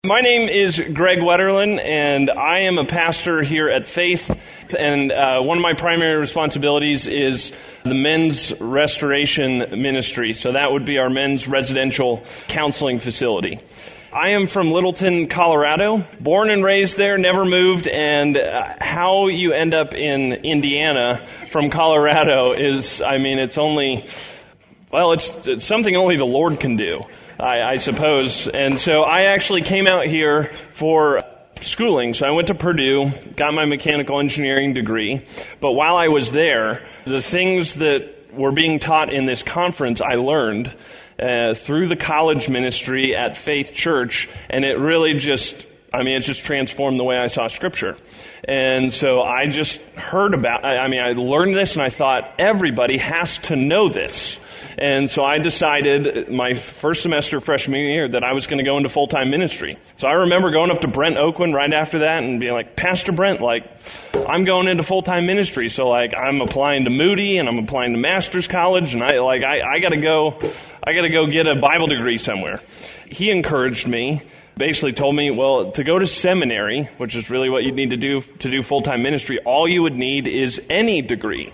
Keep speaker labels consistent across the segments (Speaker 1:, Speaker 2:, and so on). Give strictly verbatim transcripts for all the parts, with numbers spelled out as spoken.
Speaker 1: My name is Greg Wetterlin, and I am a pastor here at Faith, and uh, one of my primary responsibilities is the men's restoration ministry. So that would be our men's residential counseling facility. I am from Littleton, Colorado, born and raised there, never moved, and uh, how you end up in Indiana from Colorado is, I mean, it's only, well, it's, it's something only the Lord can do. I, I suppose. And so I actually came out here for schooling. So I went to Purdue, got my mechanical engineering degree. But while I was there, the things that were being taught in this conference, I learned uh, through the college ministry at Faith Church. And it really just, I mean, it just transformed the way I saw Scripture. And so I just heard about, I, I mean, I learned this and I thought, everybody has to know this. And so I decided my first semester freshman year that I was going to go into full-time ministry. So I remember going up to Brent Oakland right after that and being like, Pastor Brent, like, I'm going into full-time ministry. So like, I'm applying to Moody and I'm applying to Master's College, and I like, I, I gotta go, I gotta go get a Bible degree somewhere. He encouraged me, basically told me, well, to go to seminary, which is really what you need to do to do full-time ministry, all you would need is any degree.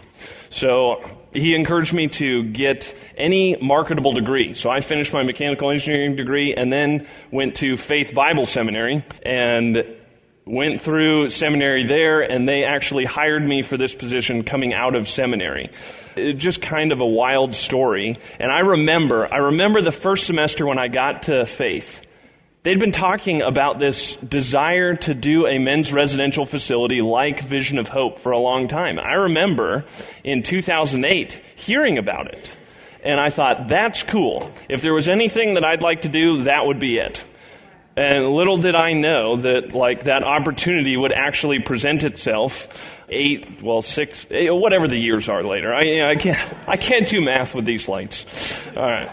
Speaker 1: So he encouraged me to get any marketable degree. So I finished my mechanical engineering degree and then went to Faith Bible Seminary and went through seminary there, and they actually hired me for this position coming out of seminary. It just kind of a wild story. And I remember, I remember the first semester when I got to Faith, they'd been talking about this desire to do a men's residential facility like Vision of Hope for a long time. I remember in two thousand eight hearing about it, and I thought, that's cool. If there was anything that I'd like to do, that would be it. And little did I know that, like, that opportunity would actually present itself eight, well, six, eight, whatever the years are later. I, I can't, I can't do math with these lights. All right.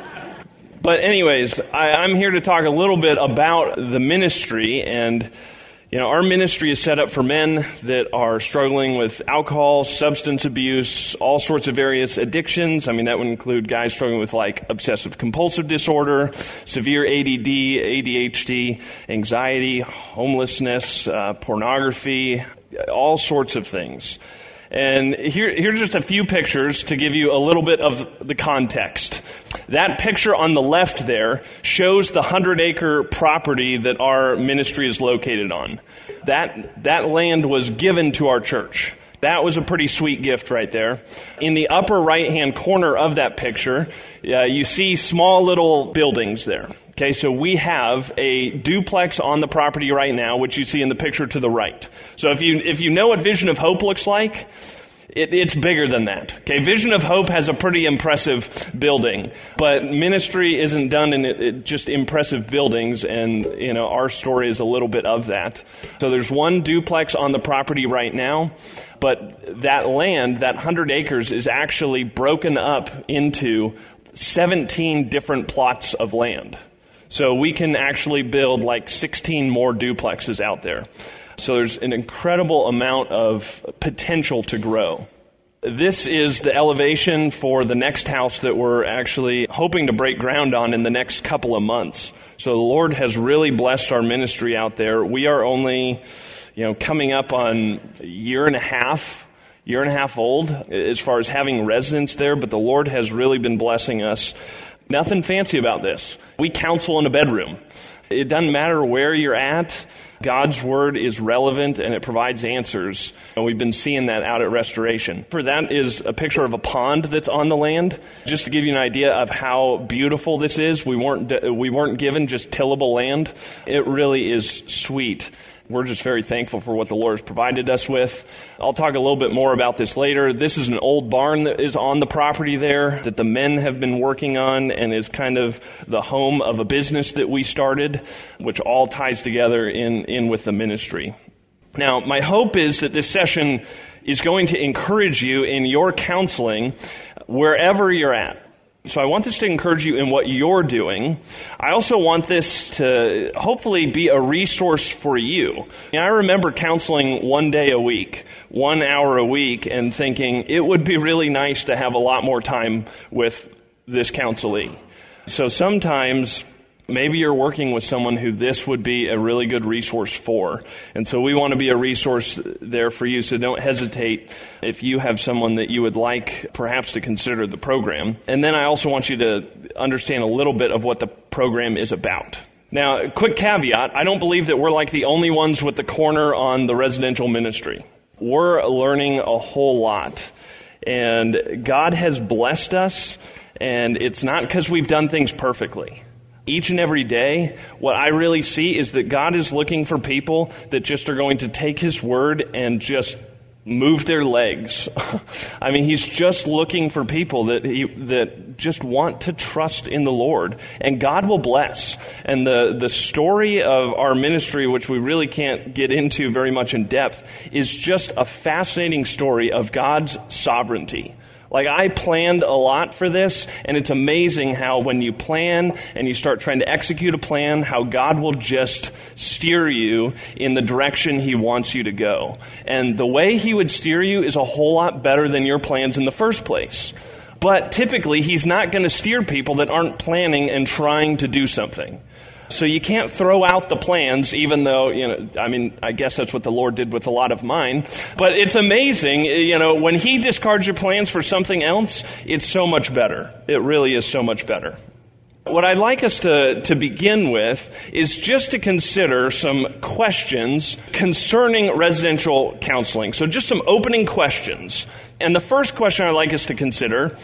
Speaker 1: But anyways, I, I'm here to talk a little bit about the ministry. And, you know, our ministry is set up for men that are struggling with alcohol, substance abuse, all sorts of various addictions. I mean, that would include guys struggling with, like, obsessive compulsive disorder, severe A D D, A D H D, anxiety, homelessness, uh, pornography, all sorts of things. And here, here's just a few pictures to give you a little bit of the context. That picture on the left there shows the hundred-acre property that our ministry is located on. That, that land was given to our church. That was a pretty sweet gift right there. In the upper right-hand corner of that picture, uh, you see small little buildings there. Okay, so we have a duplex on the property right now, which you see in the picture to the right. So if you if you know what Vision of Hope looks like, it, it's bigger than that. Okay, Vision of Hope has a pretty impressive building, but ministry isn't done in it, it, just impressive buildings, and you know our story is a little bit of that. So there's one duplex on the property right now, but that land, that hundred acres, is actually broken up into seventeen different plots of land. So we can actually build like sixteen more duplexes out there. So there's an incredible amount of potential to grow. This is the elevation for the next house that we're actually hoping to break ground on in the next couple of months. So the Lord has really blessed our ministry out there. We are only, you know, coming up on a year and a half, year and a half old as far as having residents there, but the Lord has really been blessing us. Nothing fancy about this. We counsel in a bedroom. It doesn't matter where you're at. God's Word is relevant and it provides answers. And we've been seeing that out at Restoration. For that is a picture of a pond that's on the land. Just to give you an idea of how beautiful this is, we weren't we weren't given just tillable land. It really is sweet. We're just very thankful for what the Lord has provided us with. I'll talk a little bit more about this later. This is an old barn that is on the property there that the men have been working on and is kind of the home of a business that we started, which all ties together in, in with the ministry. Now, my hope is that this session is going to encourage you in your counseling wherever you're at. So I want this to encourage you in what you're doing. I also want this to hopefully be a resource for you. And I remember counseling one day a week, one hour a week, and thinking it would be really nice to have a lot more time with this counselee. So sometimes Maybe you're working with someone who this would be a really good resource for. And so we want to be a resource there for you, so don't hesitate if you have someone that you would like perhaps to consider the program. And then I also want you to understand a little bit of what the program is about. Now, a quick caveat, I don't believe that we're like the only ones with the corner on the residential ministry. We're learning a whole lot. And God has blessed us, and it's not because we've done things perfectly. Each and every day, what I really see is that God is looking for people that just are going to take His word and just move their legs. I mean, He's just looking for people that he, that just want to trust in the Lord, and God will bless. And the, the story of our ministry, which we really can't get into very much in depth, is just a fascinating story of God's sovereignty. Like, I planned a lot for this, and it's amazing how when you plan and you start trying to execute a plan, how God will just steer you in the direction He wants you to go. And the way He would steer you is a whole lot better than your plans in the first place. But typically, He's not going to steer people that aren't planning and trying to do something. So you can't throw out the plans, even though, you know, I mean, I guess that's what the Lord did with a lot of mine. But it's amazing, you know, when He discards your plans for something else, it's so much better. It really is so much better. What I'd like us to, to begin with is just to consider some questions concerning residential counseling. So just some opening questions. And the first question I'd like us to consider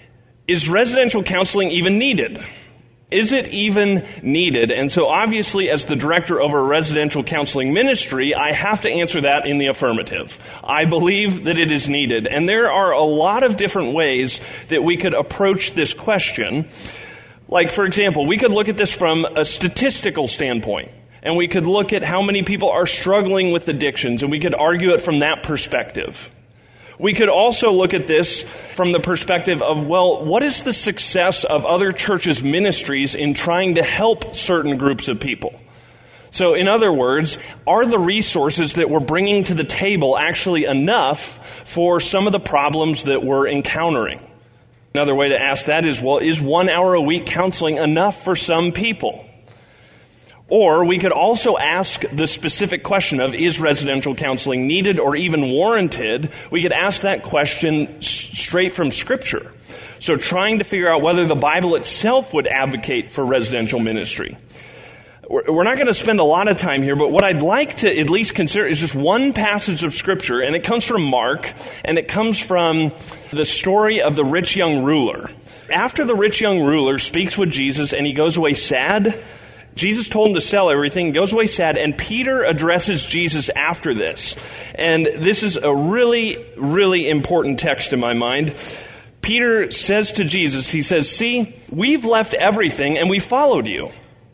Speaker 1: is residential counseling even needed? Is it even needed? And so obviously, as the director over a residential counseling ministry, I have to answer that in the affirmative. I believe that it is needed. And there are a lot of different ways that we could approach this question. Like, for example, we could look at this from a statistical standpoint. And we could look at how many people are struggling with addictions, and we could argue it from that perspective. We could also look at this from the perspective of, well, what is the success of other churches' ministries in trying to help certain groups of people? So, in other words, are the resources that we're bringing to the table actually enough for some of the problems that we're encountering? Another way to ask that is, well, is one hour a week counseling enough for some people? Or we could also ask the specific question of, is residential counseling needed or even warranted? We could ask that question straight from Scripture. So trying to figure out whether the Bible itself would advocate for residential ministry. We're not going to spend a lot of time here, but what I'd like to at least consider is just one passage of Scripture, and it comes from Mark, and it comes from the story of the rich young ruler. After the rich young ruler speaks with Jesus and he goes away sad, Jesus told him to sell everything, goes away sad, and Peter addresses Jesus after this. And this is a really, really important text in my mind. Peter says to Jesus, he says, "See, we've left everything and we followed you."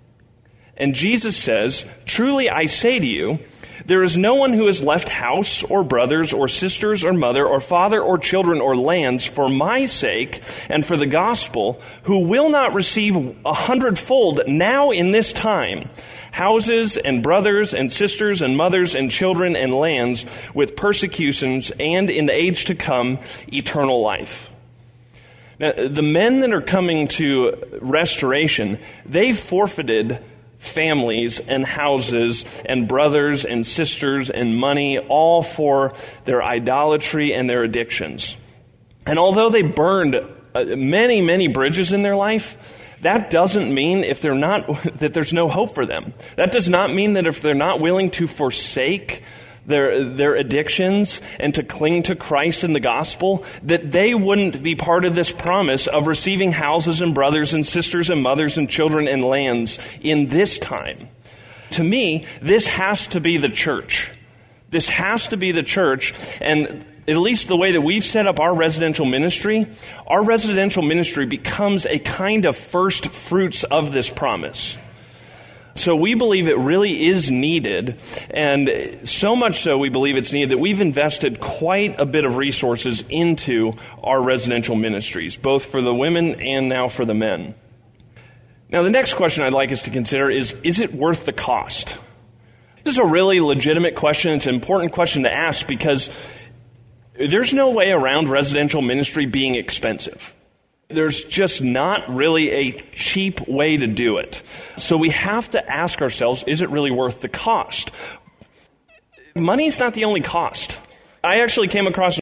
Speaker 1: And Jesus says, "Truly I say to you, there is no one who has left house or brothers or sisters or mother or father or children or lands for my sake and for the gospel who will not receive a hundredfold now in this time, houses and brothers and sisters and mothers and children and lands with persecutions and in the age to come eternal life." Now, the men that are coming to restoration, they've forfeited families and houses and brothers and sisters and money, all for their idolatry and their addictions. And although they burned uh, many, many bridges in their life, that doesn't mean if they're not that there's no hope for them. That does not mean that if they're not willing to forsake their their addictions and to cling to Christ and the gospel, that they wouldn't be part of this promise of receiving houses and brothers and sisters and mothers and children and lands in this time. To me, this has to be the church. This has to be the church, and at least the way that we've set up our residential ministry, our residential ministry becomes a kind of first fruits of this promise. So we believe it really is needed, and so much so we believe it's needed that we've invested quite a bit of resources into our residential ministries, both for the women and now for the men. Now, the next question I'd like us to consider is, is it worth the cost? This is a really legitimate question. It's an important question to ask, because there's no way around residential ministry being expensive. There's just not really a cheap way to do it. So we have to ask ourselves, is it really worth the cost? Money's not the only cost. I actually came across